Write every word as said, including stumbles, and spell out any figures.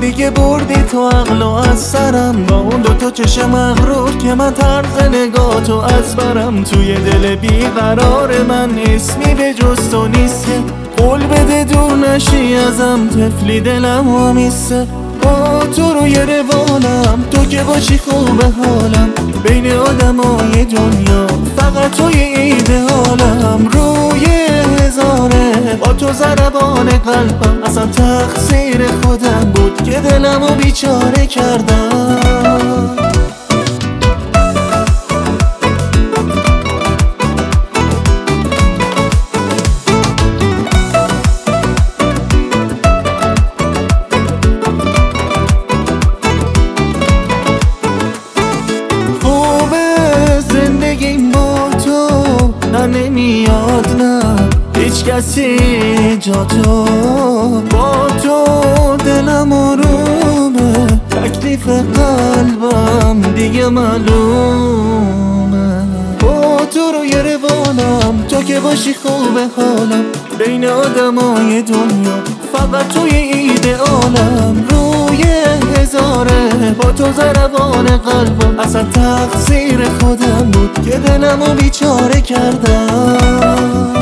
دیگه بردی تو عقل و از سرم، با اون دوتا چشم مغرور که من طرز نگاهتو از برم. توی دل بیقرار من اسمی به جز تو نیسته، قول بده دور نشی ازم، طفلی دلم و میسته. با تو روی روانم، تو که باشی خوب حالم، بین آدمای دنیا فقط توی ایده‌آلم. روی هزاره با تو ضربان قلبم، اصلا تقصیر خودم بود که دلمو بیچاره کردم. نمیاد نه هیچ کسی جا تو، با تو دلم آرومه، تکلیف قلبم دیگه معلومه. با تو روی روانم، تو که باشی خوب حالم، بین آدمای دنیا فقط توی ایده‌آلم. روی هزاره با تو ضربان قلبم، اصلا تقصیر خودم بود که دلمو بیچاره کردم.